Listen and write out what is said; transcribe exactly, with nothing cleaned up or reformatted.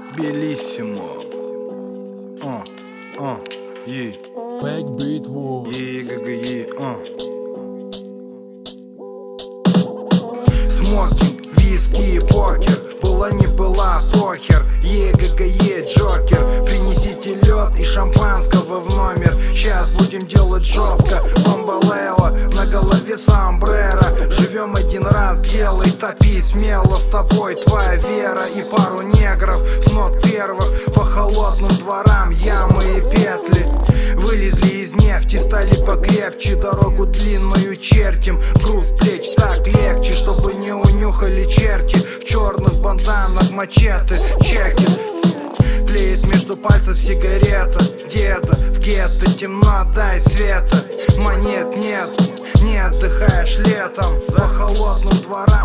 Белиссимо. А, а, е. Backbeat War. Е, г, г, е, а. Смокинг, виски и покер. Была не была, похер. Е, г, г, е, Джокер. Принесите лед и шампанского в номер. Сейчас будем делать жестко. Бомбалейла, на голове сомбреро. Живем один раз, делай, топи смело. С тобой твоя вера и пару негров. С нот первых по холодным дворам ямы и петли. Вылезли из нефти, стали покрепче. Дорогу длинную чертим. Груз плеч так легче, чтобы не унюхали черти. В черных банданах мачете, чеки. Тлеет между пальцев сигарета. Где-то в гетто темно, дай света. Монет нет, не отдыхаешь летом. По холодным дворам